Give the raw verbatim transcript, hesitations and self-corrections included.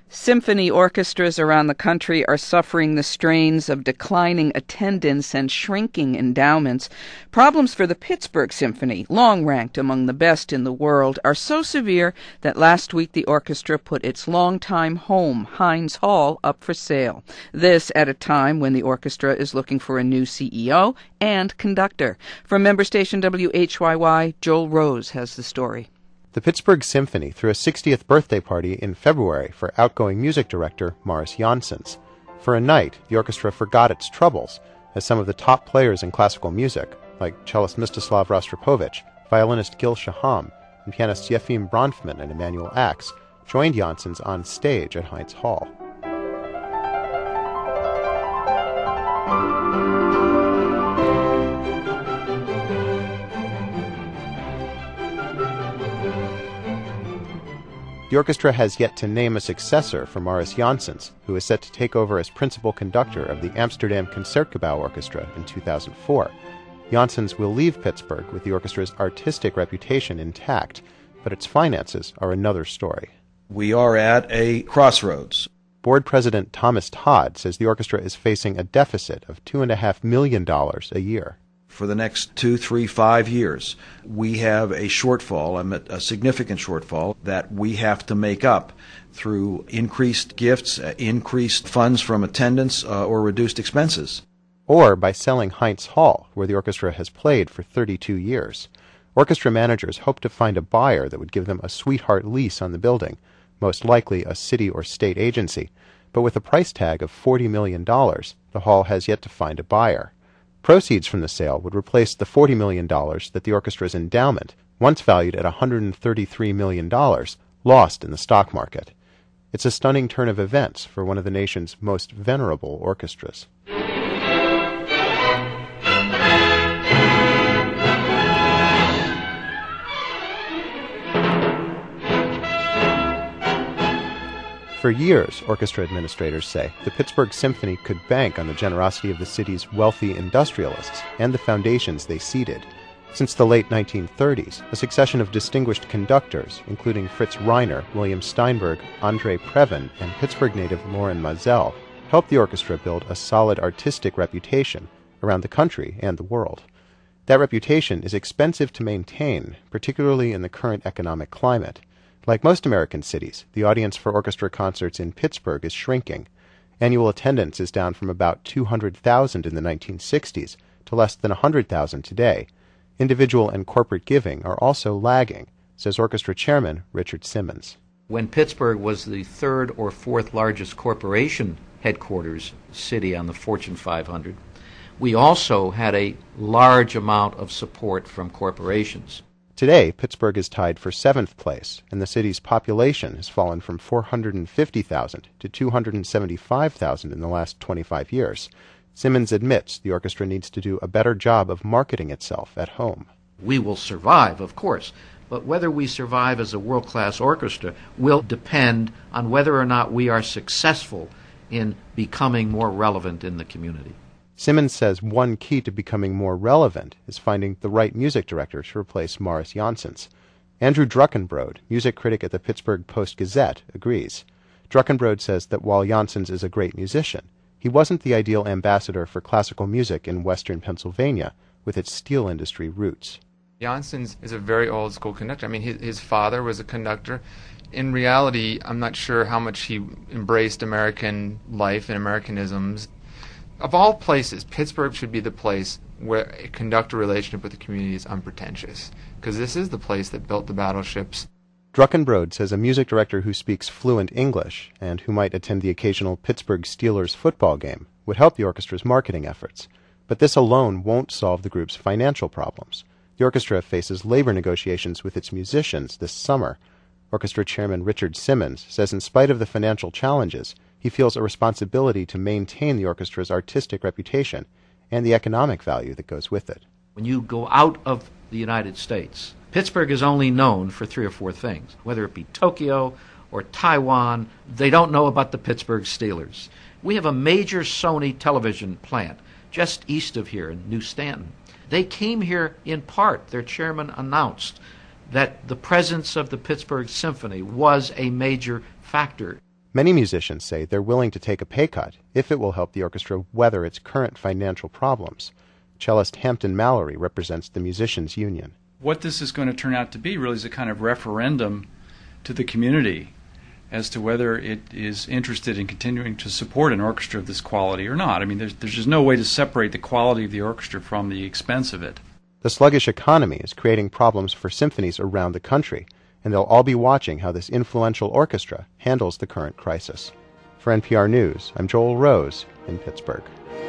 Symphony orchestras around the country are suffering the strains of declining attendance and shrinking endowments. Problems for the Pittsburgh Symphony, long ranked among the best in the world, are so severe that last week the orchestra put its longtime home, Heinz Hall, up for sale. This at a time when the orchestra is looking for a new C E O and conductor. From member station W H Y Y, Joel Rose has the story. The Pittsburgh Symphony threw a sixtieth birthday party in February for outgoing music director Morris Janssens. For a night, the orchestra forgot its troubles, as some of the top players in classical music, like cellist Mstislav Rostropovich, violinist Gil Shaham, and pianists Yefim Bronfman and Emanuel Ax, joined Janssens on stage at Heinz Hall. The orchestra has yet to name a successor for Morris Janssens, who is set to take over as principal conductor of the Amsterdam Concertgebouw Orchestra in two thousand four. Janssens will leave Pittsburgh with the orchestra's artistic reputation intact, but its finances are another story. We are at a crossroads. Board President Thomas Todd says the orchestra is facing a deficit of two point five million dollars a year. For the next two, three, five years, we have a shortfall, a significant shortfall, that we have to make up through increased gifts, increased funds from attendance, uh, or reduced expenses. Or by selling Heinz Hall, where the orchestra has played for thirty-two years. Orchestra managers hope to find a buyer that would give them a sweetheart lease on the building, most likely a city or state agency. But with a price tag of forty million dollars, the hall has yet to find a buyer. Proceeds from the sale would replace the forty million dollars that the orchestra's endowment, once valued at one hundred thirty-three million dollars, lost in the stock market. It's a stunning turn of events for one of the nation's most venerable orchestras. For years, orchestra administrators say, the Pittsburgh Symphony could bank on the generosity of the city's wealthy industrialists and the foundations they seeded. Since the late nineteen thirties, a succession of distinguished conductors, including Fritz Reiner, William Steinberg, Andre Previn, and Pittsburgh native Loren Mazel, helped the orchestra build a solid artistic reputation around the country and the world. That reputation is expensive to maintain, particularly in the current economic climate. Like most American cities, the audience for orchestra concerts in Pittsburgh is shrinking. Annual attendance is down from about two hundred thousand in the nineteen sixties to less than one hundred thousand today. Individual and corporate giving are also lagging, says orchestra chairman Richard Simmons. When Pittsburgh was the third or fourth largest corporation headquarters city on the Fortune five hundred, we also had a large amount of support from corporations. Today, Pittsburgh is tied for seventh place, and the city's population has fallen from four hundred fifty thousand to two hundred seventy-five thousand in the last twenty-five years. Simmons admits the orchestra needs to do a better job of marketing itself at home. We will survive, of course, but whether we survive as a world-class orchestra will depend on whether or not we are successful in becoming more relevant in the community. Simmons says one key to becoming more relevant is finding the right music director to replace Morris Janssens. Andrew Druckenbrode, music critic at the Pittsburgh Post-Gazette, agrees. Druckenbrode says that while Janssens is a great musician, he wasn't the ideal ambassador for classical music in western Pennsylvania with its steel industry roots. Janssens is a very old-school conductor. I mean, his, his father was a conductor. In reality, I'm not sure how much he embraced American life and Americanisms. Of all places, Pittsburgh should be the place where a conductor relationship with the community is unpretentious, because this is the place that built the battleships. Druckenbrode says a music director who speaks fluent English and who might attend the occasional Pittsburgh Steelers football game would help the orchestra's marketing efforts. But this alone won't solve the group's financial problems. The orchestra faces labor negotiations with its musicians this summer. Orchestra chairman Richard Simmons says in spite of the financial challenges, he feels a responsibility to maintain the orchestra's artistic reputation and the economic value that goes with it. When you go out of the United States, Pittsburgh is only known for three or four things. Whether it be Tokyo or Taiwan, they don't know about the Pittsburgh Steelers. We have a major Sony television plant just east of here in New Stanton. They came here in part, their chairman announced that the presence of the Pittsburgh Symphony was a major factor. Many musicians say they're willing to take a pay cut if it will help the orchestra weather its current financial problems. Cellist Hampton Mallory represents the Musicians' Union. What this is going to turn out to be really is a kind of referendum to the community as to whether it is interested in continuing to support an orchestra of this quality or not. I mean, there's, there's just no way to separate the quality of the orchestra from the expense of it. The sluggish economy is creating problems for symphonies around the country, and they'll all be watching how this influential orchestra handles the current crisis. For N P R News, I'm Joel Rose in Pittsburgh.